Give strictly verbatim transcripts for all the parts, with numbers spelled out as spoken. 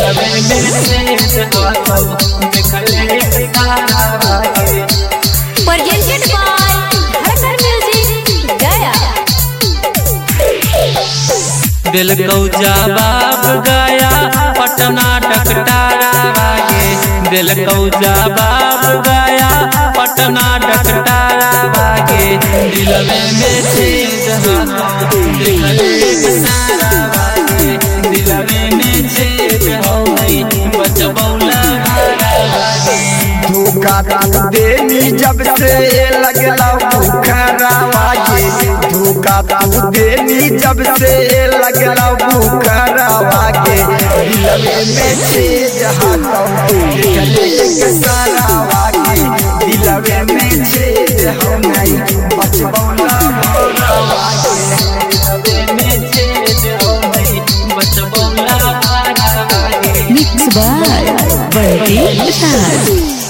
Presented by Dhadkan Music Gaya। दिल को जवाब गया पटना टकटारा वागे, दिल को जवाब गया पटना टकटारा वागे। दिल में मैसेज सारा वागे, दिल में मैसेज हो गई बचबौला वागे। धोखा तू देनी जब से लगला बुखारा वागे, धोखा तू देनी जब से लगला बुखारा वागे। दिलवे में छेद हाथों गले के सारा वागे, दिलवे में छेद हो नहीं बचबौला भौरा वागे। दिलवे में छेद हो नहीं बचबौला भौरा वागे। Mix by Bunty Raj।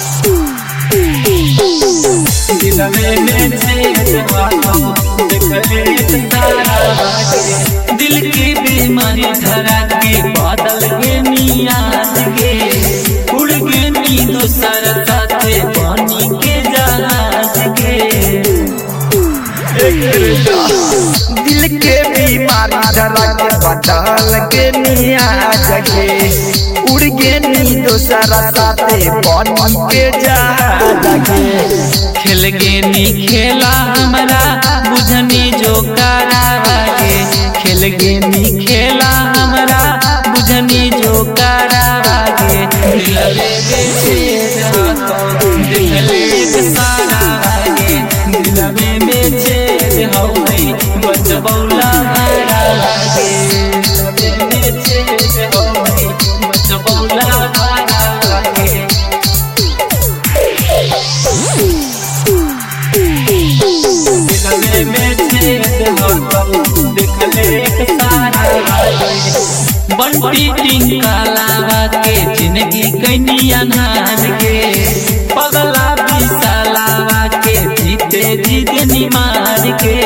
दिल की बीमारी धरा के बादल के नियाज के उड़ के नी दूसर साथे पानी के जहाज के। दिल के बीमारी धरा के बादल के नियाज के उड़ के नी दूसरा साथे पानी के जहाज के। खेल के नी खेला हमारा बुझनी जो करावागे, खेल के नी खेला हमारा बुझनी जो करावागे। दिलवे में दिलवे सारा वागे, दिलवे में छेद हो गई बचबौला भरा वागे। दिलवे में छेद हो गई बचबौला भरा वागे। बंटी टिंकालावा के जिंदगी कनिया नान के, पगला बिसालावा के जीते जीते निमार के।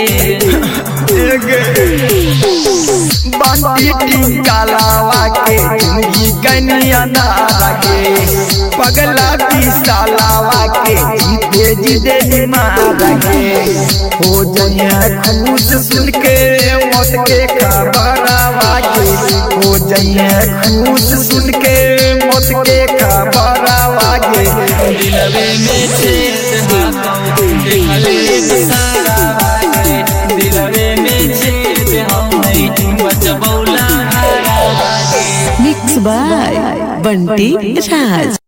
बंटी टिंकालावा के जिंदगी कनिया नान के, पगला बिसालावा के जीते जीते निमार के। हो जाइए खुश सुन के मौत के खबर वागे, हो जाइए खुश सुन के मौत के खबर वागे। दिलवे में छेद हाथों दिलवे सारा वागे, दिलवे में छेद हो नहीं बचबौला भरा वागे। Mix by Bunty Raj।